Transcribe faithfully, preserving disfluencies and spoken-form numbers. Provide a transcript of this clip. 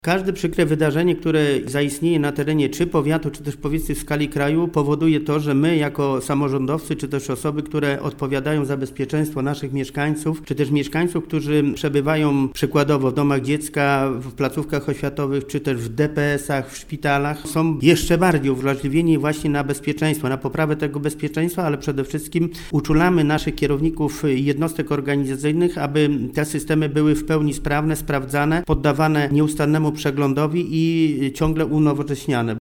Każde przykre wydarzenie, które zaistnieje na terenie czy powiatu, czy też powiedzmy w skali kraju, powoduje to, że my jako samorządowcy, czy też osoby, które odpowiadają za bezpieczeństwo naszych mieszkańców, czy też mieszkańców, którzy przebywają przykładowo w domach dziecka, w placówkach oświatowych, czy też w D P S-ach, w szpitalach, są jeszcze bardziej uwrażliwieni właśnie na bezpieczeństwo, na poprawę tego bezpieczeństwa, ale przede wszystkim uczulamy naszych kierowników jednostek organizacyjnych, aby te systemy były w pełni sprawne, sprawdzane, poddawane nieustannemu przeglądowi i ciągle unowocześniane.